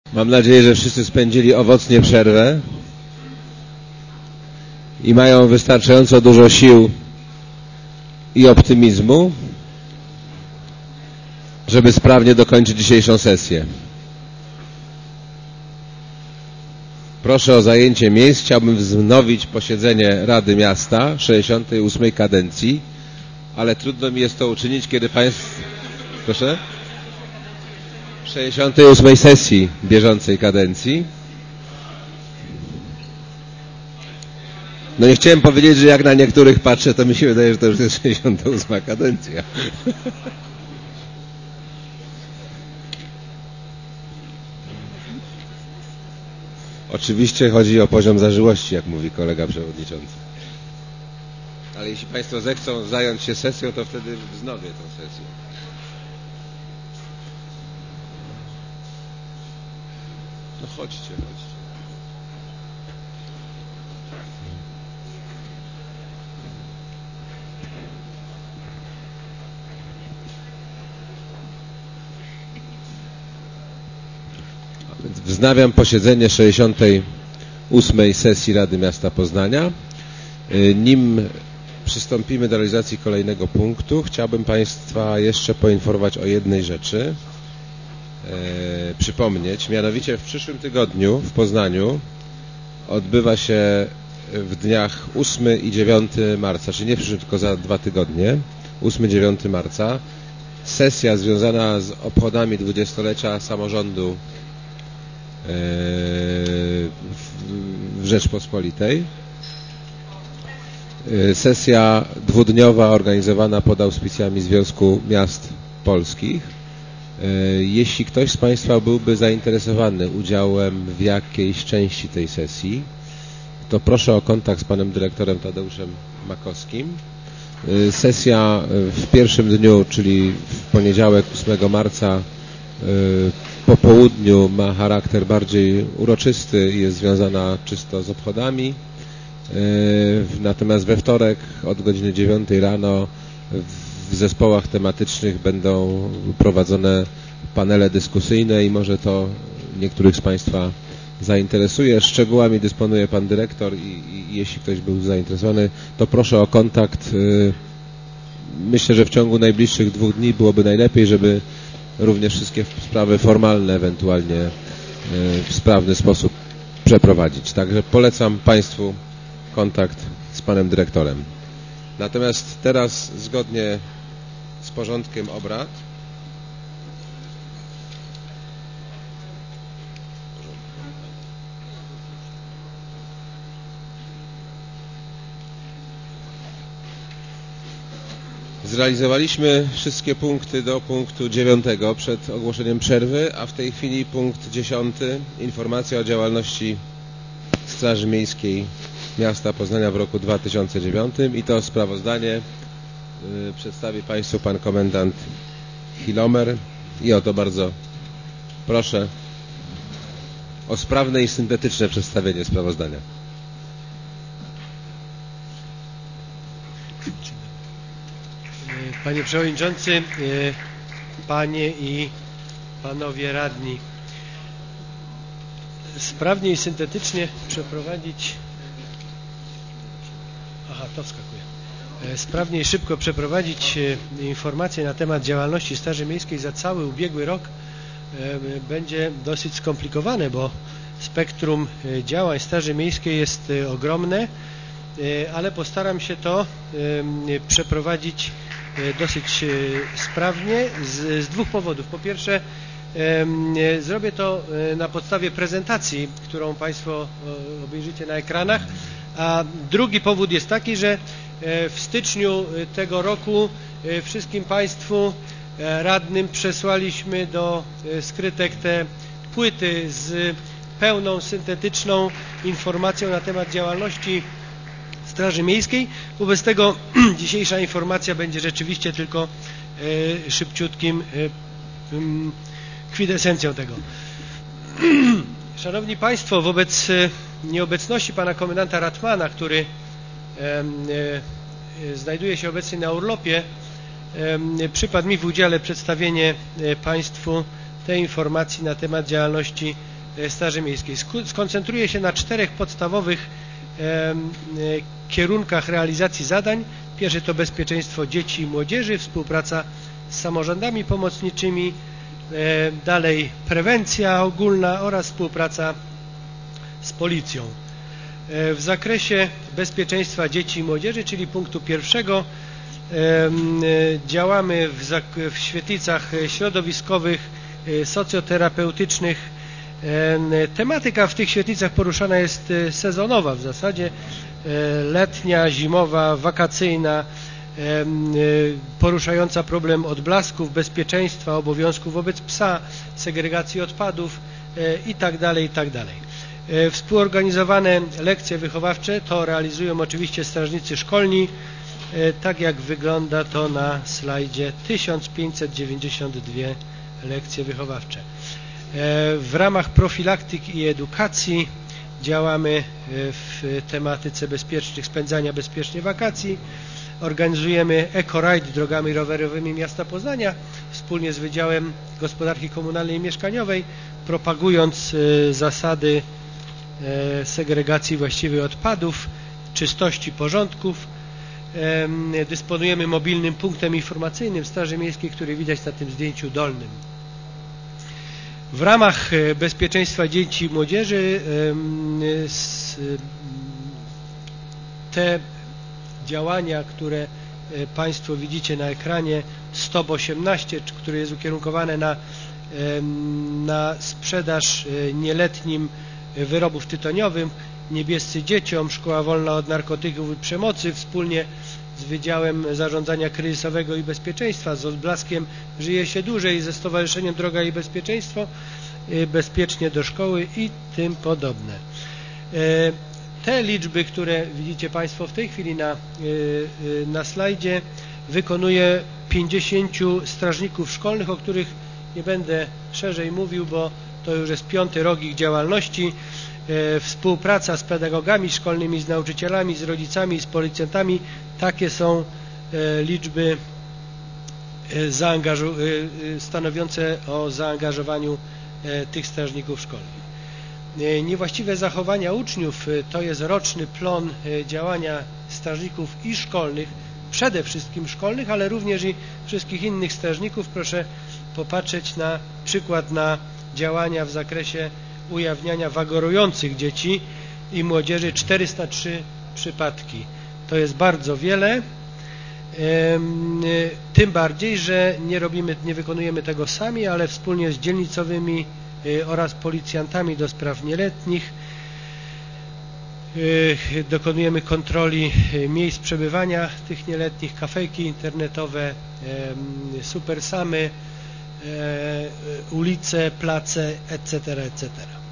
Mam nadzieję, że wszyscy spędzili owocnie przerwę i mają wystarczająco dużo sił i optymizmu, żeby sprawnie dokończyć dzisiejszą sesję. Proszę o zajęcie miejsc. Chciałbym wznowić posiedzenie Rady Miasta 68. kadencji, ale trudno mi jest to uczynić, kiedy Państwo... Proszę? 68. sesji bieżącej kadencji. No nie chciałem powiedzieć, że jak na niektórych patrzę, to mi się wydaje, że to już jest 68. kadencja. Oczywiście chodzi o poziom zażyłości, jak mówi kolega przewodniczący. Ale jeśli Państwo zechcą zająć się sesją, to wtedy wznowię tę sesję. No chodźcie. Wznawiam posiedzenie 68. sesji Rady Miasta Poznania. Nim przystąpimy do realizacji kolejnego punktu, chciałbym Państwa jeszcze poinformować o jednej rzeczy, przypomnieć. Mianowicie w przyszłym tygodniu w Poznaniu odbywa się w dniach 8 i 9 marca, czyli nie w przyszłym, tylko za 2 tygodnie, 8-9 marca, sesja związana z obchodami 20-lecia samorządu w Rzeczpospolitej. Sesja dwudniowa organizowana pod auspicjami Związku Miast Polskich. Jeśli ktoś z Państwa byłby zainteresowany udziałem w jakiejś części tej sesji, to proszę o kontakt z panem dyrektorem Tadeuszem Makowskim. Sesja w pierwszym dniu, czyli w poniedziałek 8 marca po południu ma charakter bardziej uroczysty i jest związana czysto z obchodami. Natomiast we wtorek od godziny 9 rano w zespołach tematycznych będą prowadzone panele dyskusyjne i może to niektórych z Państwa zainteresuje. Szczegółami dysponuje pan dyrektor i jeśli ktoś był zainteresowany, to proszę o kontakt. Myślę, że w ciągu najbliższych 2 dni byłoby najlepiej, żeby również wszystkie sprawy formalne ewentualnie w sprawny sposób przeprowadzić. Także polecam Państwu kontakt z panem dyrektorem. Natomiast teraz zgodnie z porządkiem obrad zrealizowaliśmy wszystkie punkty do punktu 9 przed ogłoszeniem przerwy, a w tej chwili punkt 10. Informacja o działalności Straży Miejskiej Miasta Poznania w roku 2009 i to sprawozdanie przedstawi Państwu pan komendant Hilomer i o to bardzo proszę o sprawne i syntetyczne przedstawienie sprawozdania. Panie Przewodniczący, Panie i Panowie Radni, sprawnie i syntetycznie przeprowadzić... Sprawnie i szybko przeprowadzić informacje na temat działalności Straży Miejskiej za cały ubiegły rok będzie dosyć skomplikowane, bo spektrum działań Straży Miejskiej jest ogromne, ale postaram się to przeprowadzić dosyć sprawnie z 2 powodów. Po pierwsze, zrobię to na podstawie prezentacji, którą Państwo obejrzycie na ekranach, a drugi powód jest taki, że w styczniu tego roku wszystkim Państwu radnym przesłaliśmy do skrytek te płyty z pełną, syntetyczną informacją na temat działalności Straży Miejskiej. Wobec tego dzisiejsza informacja będzie rzeczywiście tylko szybciutkim kwintesencją tego. Szanowni Państwo, wobec nieobecności pana komendanta Ratmana, który znajduje się obecnie na urlopie, przypadł mi w udziale przedstawienie Państwu tej informacji na temat działalności Straży Miejskiej. Skoncentruję się na 4 podstawowych kierunkach realizacji zadań. Pierwszy to bezpieczeństwo dzieci i młodzieży, współpraca z samorządami pomocniczymi, dalej prewencja ogólna oraz współpraca z policją. W zakresie bezpieczeństwa dzieci i młodzieży, czyli punktu pierwszego, działamy w świetlicach środowiskowych, socjoterapeutycznych. Tematyka w tych świetlicach poruszana jest sezonowa w zasadzie, letnia, zimowa, wakacyjna, poruszająca problem odblasków, bezpieczeństwa, obowiązków wobec psa, segregacji odpadów itd. itd. Współorganizowane lekcje wychowawcze to realizują oczywiście strażnicy szkolni, tak jak wygląda to na slajdzie. 1592 lekcje wychowawcze. W ramach profilaktyki i edukacji działamy w tematyce spędzania bezpiecznie wakacji. Organizujemy eco-ride drogami rowerowymi miasta Poznania wspólnie z Wydziałem Gospodarki Komunalnej i Mieszkaniowej, propagując zasady segregacji właściwej odpadów, czystości, porządków. Dysponujemy mobilnym punktem informacyjnym Straży Miejskiej, który widać na tym zdjęciu dolnym. W ramach bezpieczeństwa dzieci i młodzieży te działania, które Państwo widzicie na ekranie, Stop 18, które jest ukierunkowane na sprzedaż nieletnim wyrobów tytoniowych, Niebiescy dzieciom, Szkoła wolna od narkotyków i przemocy, wspólnie z Wydziałem Zarządzania Kryzysowego i Bezpieczeństwa, z Odblaskiem Żyje się dłużej, ze Stowarzyszeniem Droga i Bezpieczeństwo, Bezpiecznie do szkoły i tym podobne. Te liczby, które widzicie Państwo w tej chwili na slajdzie, wykonuje 50 strażników szkolnych, o których nie będę szerzej mówił, bo to już jest 5. rok ich działalności. Współpraca z pedagogami szkolnymi, z nauczycielami, z rodzicami, z policjantami. Takie są liczby stanowiące o zaangażowaniu tych strażników szkolnych. Niewłaściwe zachowania uczniów to jest roczny plon działania strażników i szkolnych, przede wszystkim szkolnych, ale również i wszystkich innych strażników. Proszę popatrzeć na przykład na działania w zakresie ujawniania wagorujących dzieci i młodzieży. 403 przypadki. To jest bardzo wiele, tym bardziej, że nie wykonujemy tego sami, ale wspólnie z dzielnicowymi oraz policjantami do spraw nieletnich dokonujemy kontroli miejsc przebywania tych nieletnich, kafejki internetowe, supersamy, ulice, place, etc., etc.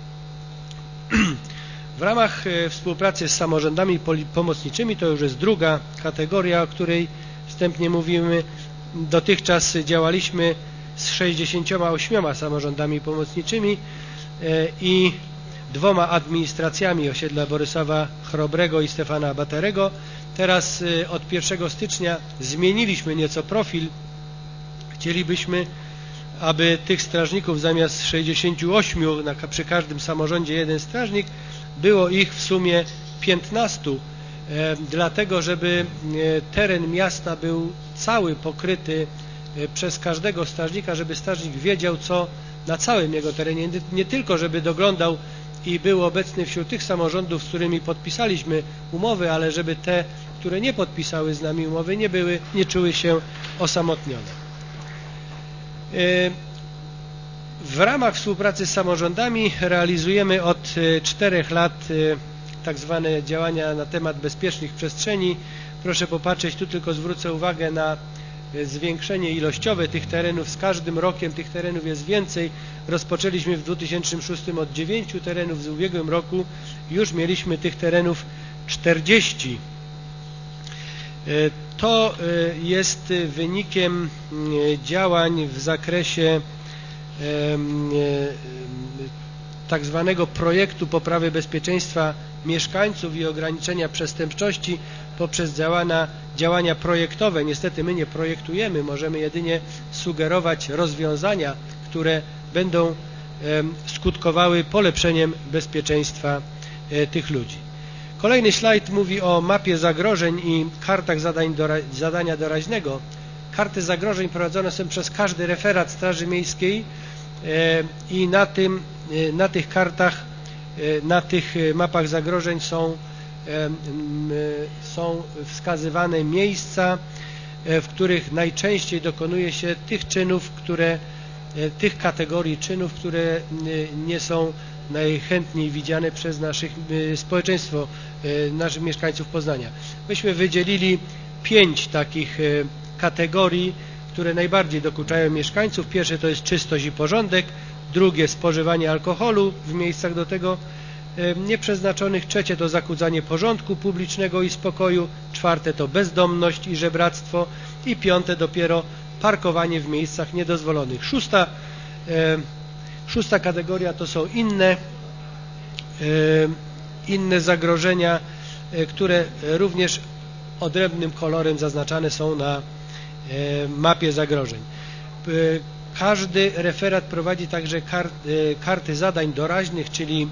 W ramach współpracy z samorządami pomocniczymi, to już jest druga kategoria, o której wstępnie mówimy. Dotychczas działaliśmy z 68 samorządami pomocniczymi i 2 administracjami osiedla Borysława Chrobrego i Stefana Baterego. Teraz od 1 stycznia zmieniliśmy nieco profil. Chcielibyśmy, aby tych strażników zamiast 68 przy każdym samorządzie 1 strażnik, było ich w sumie 15, dlatego żeby teren miasta był cały pokryty przez każdego strażnika, żeby strażnik wiedział, co na całym jego terenie, nie tylko żeby doglądał i był obecny wśród tych samorządów, z którymi podpisaliśmy umowy, ale żeby te, które nie podpisały z nami umowy, nie czuły się osamotnione. W ramach współpracy z samorządami realizujemy od 4 lat tak zwane działania na temat bezpiecznych przestrzeni. Proszę popatrzeć, tu tylko zwrócę uwagę na zwiększenie ilościowe tych terenów. Z każdym rokiem tych terenów jest więcej. Rozpoczęliśmy w 2006 od 9 terenów, w ubiegłym roku już mieliśmy tych terenów 40. To jest wynikiem działań w zakresie tak zwanego projektu poprawy bezpieczeństwa mieszkańców i ograniczenia przestępczości poprzez działania projektowe. Niestety my nie projektujemy, możemy jedynie sugerować rozwiązania, które będą skutkowały polepszeniem bezpieczeństwa tych ludzi. Kolejny slajd mówi o mapie zagrożeń i kartach zadania doraźnego. Karty zagrożeń prowadzone są przez każdy referat Straży Miejskiej i na tych kartach, na tych mapach zagrożeń są wskazywane miejsca, w których najczęściej dokonuje się tych czynów, tych kategorii czynów, które nie są najchętniej widziane przez naszych społeczeństwo, naszych mieszkańców Poznania. Myśmy wydzielili 5 takich kategorii, które najbardziej dokuczają mieszkańców. Pierwsze to jest czystość i porządek, drugie spożywanie alkoholu w miejscach do tego nieprzeznaczonych, trzecie to zakłócanie porządku publicznego i spokoju, czwarte to bezdomność i żebractwo i piąte dopiero parkowanie w miejscach niedozwolonych. Szósta kategoria to są inne zagrożenia, które również odrębnym kolorem zaznaczane są na mapie zagrożeń. Każdy referat prowadzi także karty zadań doraźnych, czyli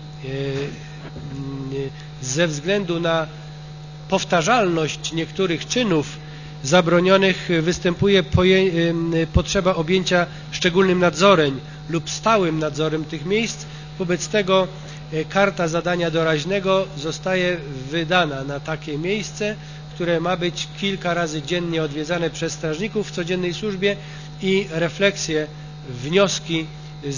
ze względu na powtarzalność niektórych czynów zabronionych występuje potrzeba objęcia szczególnym nadzorem lub stałym nadzorem tych miejsc. Wobec tego karta zadania doraźnego zostaje wydana na takie miejsce, które ma być kilka razy dziennie odwiedzane przez strażników w codziennej służbie i refleksje, wnioski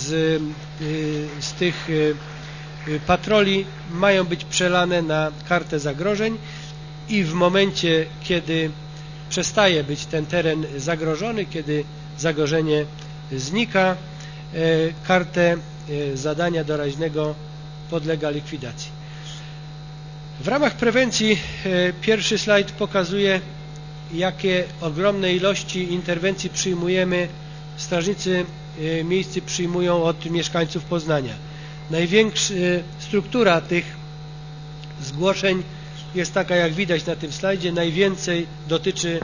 z tych patroli mają być przelane na kartę zagrożeń i w momencie, kiedy przestaje być ten teren zagrożony, kiedy zagrożenie znika, kartę zadania doraźnego podlega likwidacji. W ramach prewencji pierwszy slajd pokazuje, jakie ogromne ilości interwencji przyjmujemy, strażnicy miejscy przyjmują od mieszkańców Poznania. Struktura tych zgłoszeń jest taka, jak widać na tym slajdzie. Najwięcej dotyczy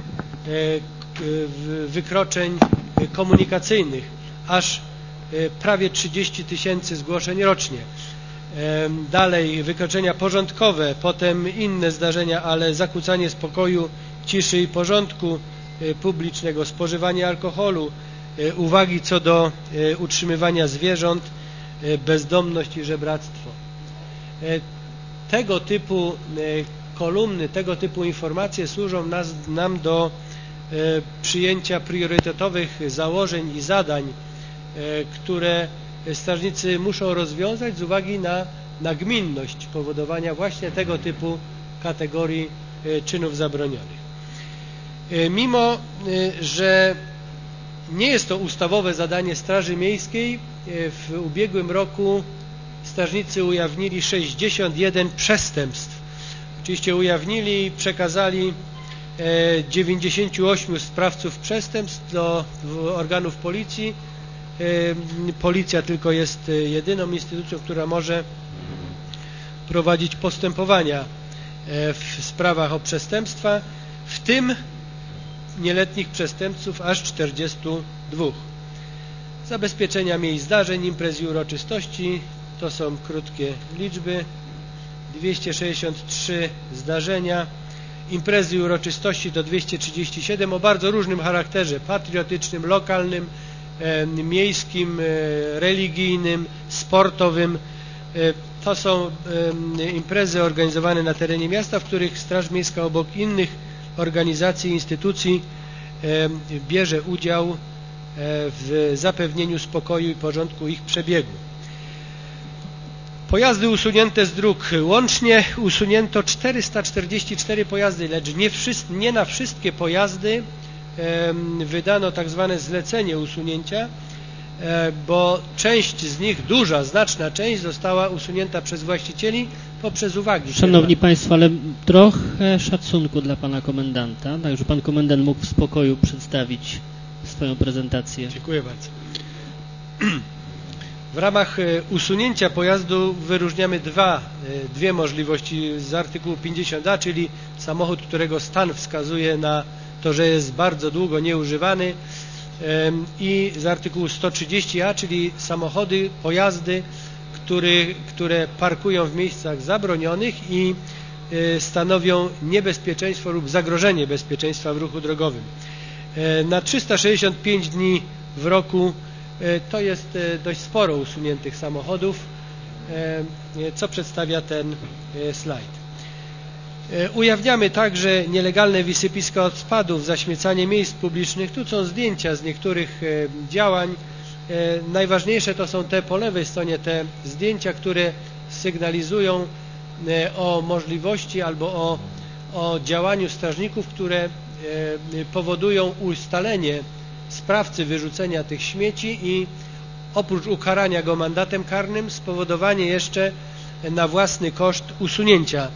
wykroczeń komunikacyjnych, aż prawie 30 000 zgłoszeń rocznie. Dalej wykroczenia porządkowe, potem inne zdarzenia, ale zakłócanie spokoju, ciszy i porządku publicznego, spożywanie alkoholu, uwagi co do utrzymywania zwierząt, bezdomność i żebractwo. Tego typu kolumny, tego typu informacje służą nam do przyjęcia priorytetowych założeń i zadań, które strażnicy muszą rozwiązać z uwagi na nagminność powodowania właśnie tego typu kategorii czynów zabronionych. Mimo że nie jest to ustawowe zadanie Straży Miejskiej, w ubiegłym roku strażnicy ujawnili 61 przestępstw. Oczywiście ujawnili i przekazali 98 sprawców przestępstw do organów policji. Policja tylko jest jedyną instytucją, która może prowadzić postępowania w sprawach o przestępstwa, w tym nieletnich przestępców aż 42. Zabezpieczenia miejsc zdarzeń, imprez i uroczystości to są krótkie liczby. 263 zdarzenia, imprezy i uroczystości to 237 o bardzo różnym charakterze, patriotycznym, lokalnym, miejskim, religijnym, sportowym. To są imprezy organizowane na terenie miasta, w których Straż Miejska obok innych organizacji i instytucji bierze udział w zapewnieniu spokoju i porządku ich przebiegu. Pojazdy usunięte z dróg. Łącznie usunięto 444 pojazdy, lecz nie na wszystkie pojazdy wydano tak zwane zlecenie usunięcia, bo część z nich, znaczna część została usunięta przez właścicieli poprzez uwagi. Szanowni Państwo, ale trochę szacunku dla Pana Komendanta, tak żeby Pan Komendant mógł w spokoju przedstawić swoją prezentację. Dziękuję bardzo. W ramach usunięcia pojazdu wyróżniamy dwie możliwości z artykułu 50a, czyli samochód, którego stan wskazuje na to, że jest bardzo długo nieużywany i z artykułu 130a, czyli samochody, pojazdy, które parkują w miejscach zabronionych i stanowią niebezpieczeństwo lub zagrożenie bezpieczeństwa w ruchu drogowym. Na 365 dni w roku to jest dość sporo usuniętych samochodów, co przedstawia ten slajd. Ujawniamy także nielegalne wysypiska odpadów, zaśmiecanie miejsc publicznych. Tu są zdjęcia z niektórych działań. Najważniejsze to są te po lewej stronie, te zdjęcia, które sygnalizują o możliwości albo o działaniu strażników, które powodują ustalenie sprawcy wyrzucenia tych śmieci i oprócz ukarania go mandatem karnym spowodowanie jeszcze na własny koszt usunięcia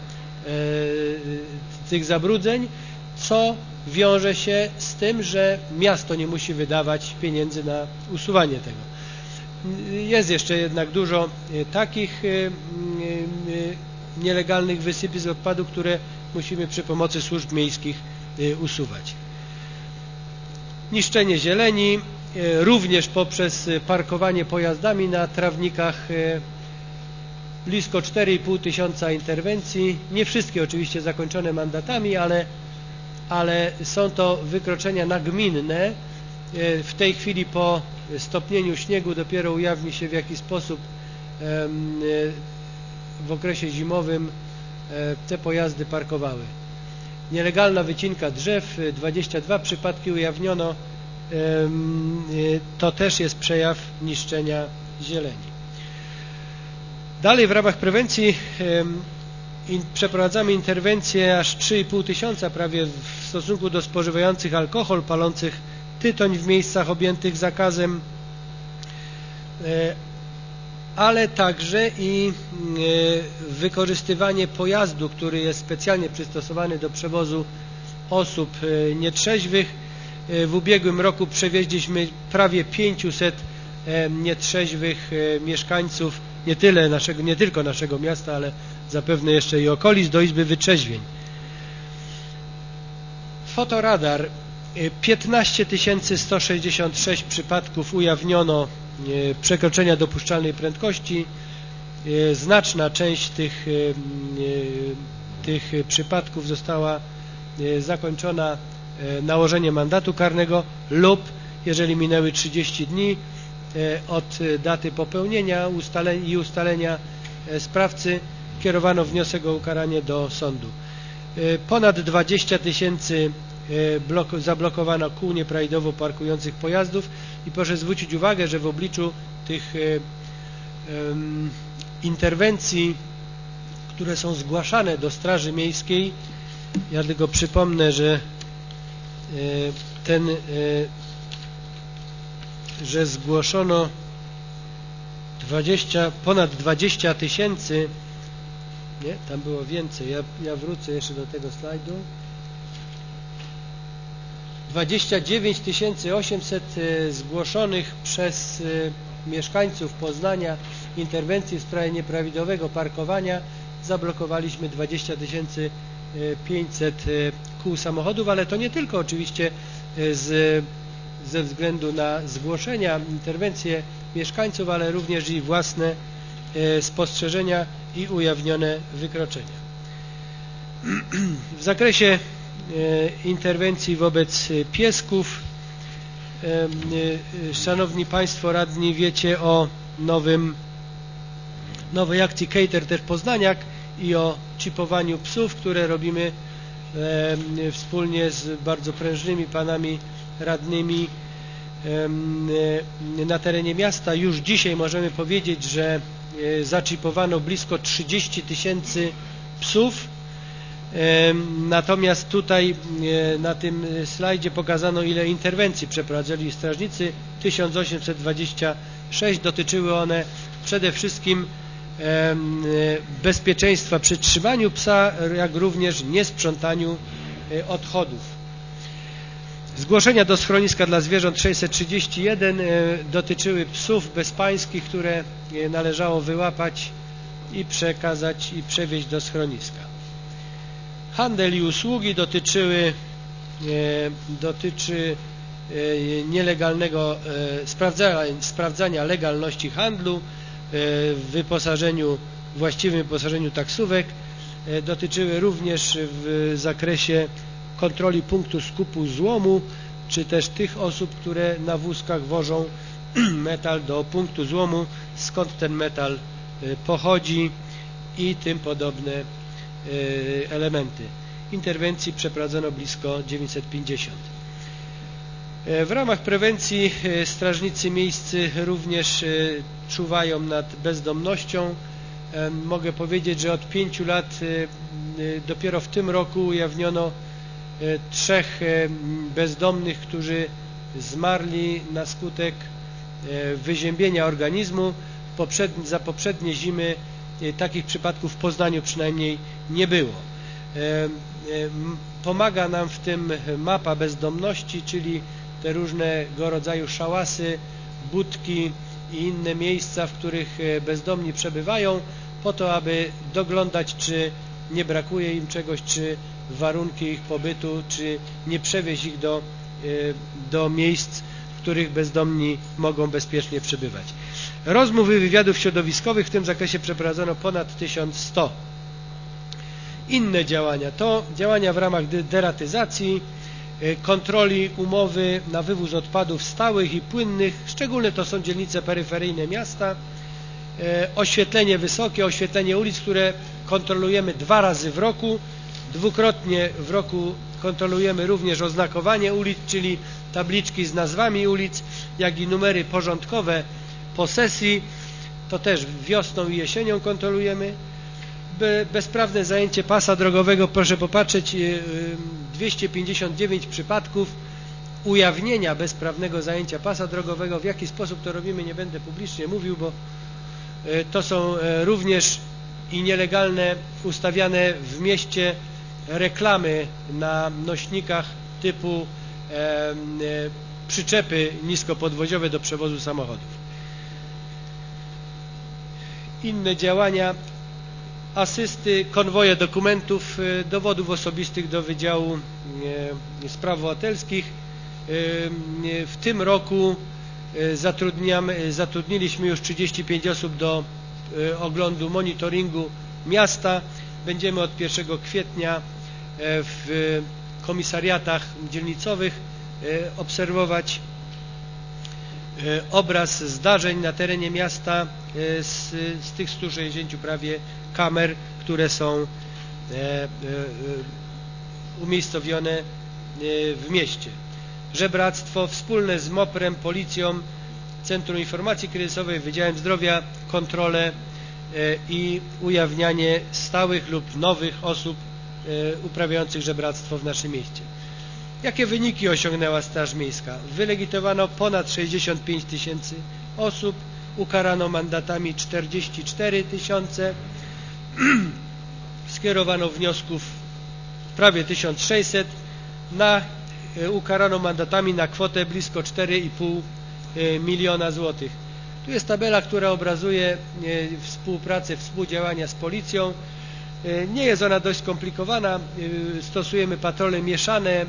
tych zabrudzeń, co wiąże się z tym, że miasto nie musi wydawać pieniędzy na usuwanie tego. Jest jeszcze jednak dużo takich nielegalnych wysypisk odpadów, które musimy przy pomocy służb miejskich usuwać. Niszczenie zieleni, również poprzez parkowanie pojazdami na trawnikach, blisko 4,5 tysiąca interwencji, nie wszystkie oczywiście zakończone mandatami, ale są to wykroczenia nagminne. W tej chwili po stopnieniu śniegu dopiero ujawni się, w jaki sposób w okresie zimowym te pojazdy parkowały. Nielegalna wycinka drzew, 22 przypadki ujawniono, to też jest przejaw niszczenia zieleni. Dalej w ramach prewencji przeprowadzamy interwencje aż 3,5 tysiąca prawie w stosunku do spożywających alkohol, palących tytoń w miejscach objętych zakazem, ale także i wykorzystywanie pojazdu, który jest specjalnie przystosowany do przewozu osób nietrzeźwych. W ubiegłym roku przewieźliśmy prawie 500 nietrzeźwych mieszkańców nie tylko naszego miasta, ale zapewne jeszcze i okolic do Izby Wytrzeźwień. Fotoradar. 15 166 przypadków ujawniono przekroczenia dopuszczalnej prędkości. Znaczna część tych przypadków została zakończona nałożeniem mandatu karnego lub jeżeli minęły 30 dni od daty popełnienia i ustalenia sprawcy, kierowano wniosek o ukaranie do sądu. Ponad 20 tysięcy zablokowano kół nieprawidłowo parkujących pojazdów i proszę zwrócić uwagę, że w obliczu tych interwencji, które są zgłaszane do Straży Miejskiej, ja tylko przypomnę, że że zgłoszono ponad 20 tysięcy, nie, tam było więcej, ja wrócę jeszcze do tego slajdu. 29 800 zgłoszonych przez mieszkańców Poznania interwencji w sprawie nieprawidłowego parkowania. Zablokowaliśmy 20 500 kół samochodów, ale to nie tylko oczywiście ze względu na zgłoszenia, interwencje mieszkańców, ale również i własne spostrzeżenia i ujawnione wykroczenia. W zakresie interwencji wobec piesków, szanowni Państwo radni, wiecie o nowej akcji Cater też Poznaniak i o chipowaniu psów, które robimy wspólnie z bardzo prężnymi panami radnymi na terenie miasta. Już dzisiaj możemy powiedzieć, że zaczipowano blisko 30 tysięcy psów. Natomiast tutaj na tym slajdzie pokazano, ile interwencji przeprowadzili strażnicy. 1826. Dotyczyły one przede wszystkim bezpieczeństwa przy trzymaniu psa, jak również niesprzątaniu odchodów. Zgłoszenia do schroniska dla zwierząt 631 dotyczyły psów bezpańskich, które należało wyłapać i przekazać i przewieźć do schroniska. Handel i usługi dotyczy nielegalnego sprawdzania legalności handlu, właściwym wyposażeniu taksówek. Dotyczyły również w zakresie kontroli punktu skupu złomu, czy też tych osób, które na wózkach wożą metal do punktu złomu, skąd ten metal pochodzi i tym podobne elementy. Interwencji przeprowadzono blisko 950. W ramach prewencji strażnicy miejscy również czuwają nad bezdomnością. Mogę powiedzieć, że od 5 lat dopiero w tym roku ujawniono 3 bezdomnych, którzy zmarli na skutek wyziębienia organizmu. Za poprzednie zimy takich przypadków w Poznaniu przynajmniej nie było. Pomaga nam w tym mapa bezdomności, czyli te różnego rodzaju szałasy, budki i inne miejsca, w których bezdomni przebywają, po to, aby doglądać, czy nie brakuje im czegoś, czy warunki ich pobytu, czy nie przewieźć ich do miejsc, w których bezdomni mogą bezpiecznie przebywać. Rozmów i wywiadów środowiskowych w tym zakresie przeprowadzono ponad 1100. Inne działania to działania w ramach deratyzacji, kontroli umowy na wywóz odpadów stałych i płynnych, szczególnie to są dzielnice peryferyjne miasta, oświetlenie wysokie, oświetlenie ulic, które kontrolujemy 2 razy w roku, dwukrotnie w roku kontrolujemy również oznakowanie ulic, czyli tabliczki z nazwami ulic, jak i numery porządkowe posesji, to też wiosną i jesienią kontrolujemy. Bezprawne zajęcie pasa drogowego, proszę popatrzeć, 259 przypadków ujawnienia bezprawnego zajęcia pasa drogowego. W jaki sposób to robimy, nie będę publicznie mówił, bo to są również i nielegalne ustawiane w mieście reklamy na nośnikach typu przyczepy niskopodwoziowe do przewozu samochodów. Inne działania: asysty, konwoje dokumentów, dowodów osobistych do Wydziału Spraw Obywatelskich. W tym roku zatrudniliśmy już 35 osób do oglądu, monitoringu miasta. Będziemy od 1 kwietnia w komisariatach dzielnicowych obserwować obraz zdarzeń na terenie miasta z tych 160 prawie kamer, które są umiejscowione w mieście. Żebractwo wspólne z MOPR-em, policją, Centrum Informacji Kryzysowej, Wydziałem Zdrowia, kontrole i ujawnianie stałych lub nowych osób uprawiających żebractwo w naszym mieście. Jakie wyniki osiągnęła Straż Miejska? Wylegitowano ponad 65 tysięcy osób, ukarano mandatami 44 tysiące, skierowano wniosków prawie 1600, ukarano mandatami na kwotę blisko 4,5 miliona złotych. Tu jest tabela, która obrazuje współpracę, współdziałania z policją. Nie jest ona dość skomplikowana. Stosujemy patrole mieszane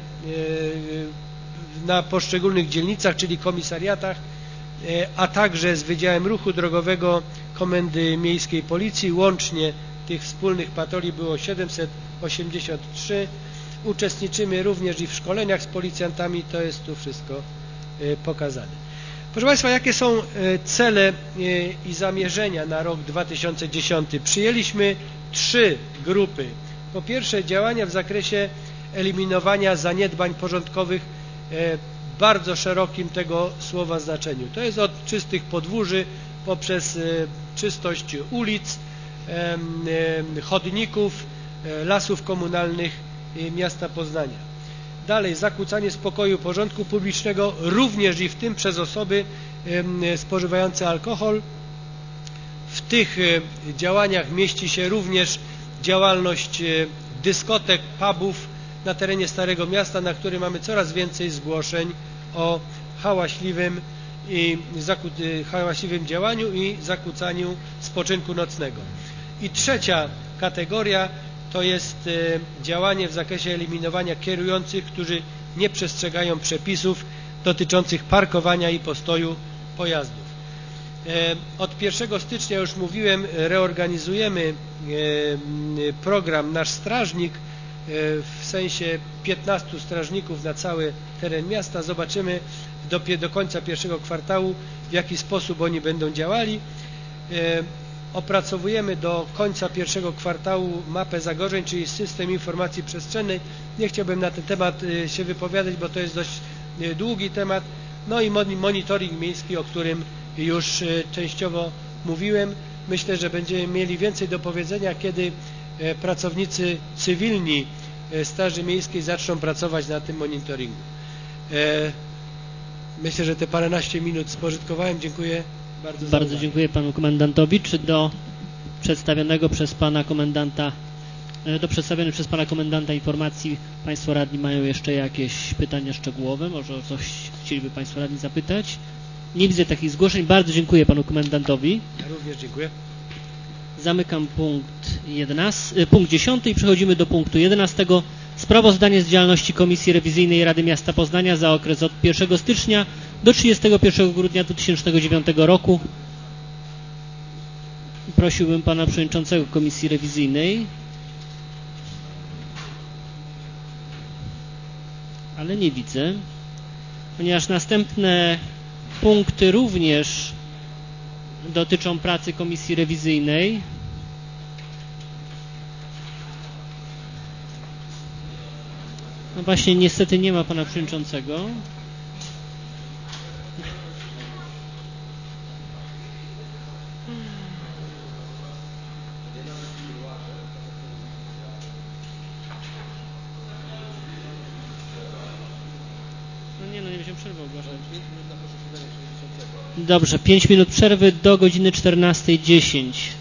na poszczególnych dzielnicach, czyli komisariatach, a także z Wydziałem Ruchu Drogowego Komendy Miejskiej Policji. Łącznie tych wspólnych patroli było 783. Uczestniczymy również i w szkoleniach z policjantami. To jest tu wszystko pokazane. Proszę Państwa, jakie są cele i zamierzenia na rok 2010? Przyjęliśmy 3 grupy. Po pierwsze, działania w zakresie eliminowania zaniedbań porządkowych w bardzo szerokim tego słowa znaczeniu. To jest od czystych podwórzy poprzez czystość ulic, chodników, lasów komunalnych miasta Poznania. Dalej, zakłócanie spokoju i porządku publicznego, również i w tym przez osoby spożywające alkohol. W tych działaniach mieści się również działalność dyskotek, pubów na terenie Starego Miasta, na którym mamy coraz więcej zgłoszeń o hałaśliwym działaniu i zakłócaniu spoczynku nocnego. I trzecia kategoria to jest działanie w zakresie eliminowania kierujących, którzy nie przestrzegają przepisów dotyczących parkowania i postoju pojazdów. Od 1 stycznia, już mówiłem, reorganizujemy program Nasz Strażnik, w sensie 15 strażników na cały teren miasta. Zobaczymy do końca pierwszego kwartału, w jaki sposób oni będą działali. Opracowujemy do końca pierwszego kwartału mapę zagrożeń, czyli system informacji przestrzennej. Nie chciałbym na ten temat się wypowiadać, bo to jest dość długi temat. No i monitoring miejski, o którym już częściowo mówiłem. Myślę, że będziemy mieli więcej do powiedzenia, kiedy pracownicy cywilni Straży Miejskiej zaczną pracować na tym monitoringu. Myślę, że te paręnaście minut spożytkowałem. Dziękuję bardzo za uwagę. Dziękuję panu komendantowi. Czy do przedstawionych przez pana komendanta informacji państwo radni mają jeszcze jakieś pytania szczegółowe? Może o coś chcieliby państwo radni zapytać? Nie widzę takich zgłoszeń. Bardzo dziękuję panu komendantowi. Ja również dziękuję. Zamykam punkt 10 i przechodzimy do punktu 11. Sprawozdanie z działalności Komisji Rewizyjnej Rady Miasta Poznania za okres od 1 stycznia do 31 grudnia 2009 roku. Prosiłbym pana przewodniczącego Komisji Rewizyjnej, ale nie widzę, ponieważ następne punkty również dotyczą pracy Komisji Rewizyjnej. No właśnie, niestety nie ma pana przewodniczącego. Nie będziemy przerwy ogłaszać. Dobrze, 5 minut przerwy do godziny 14:10.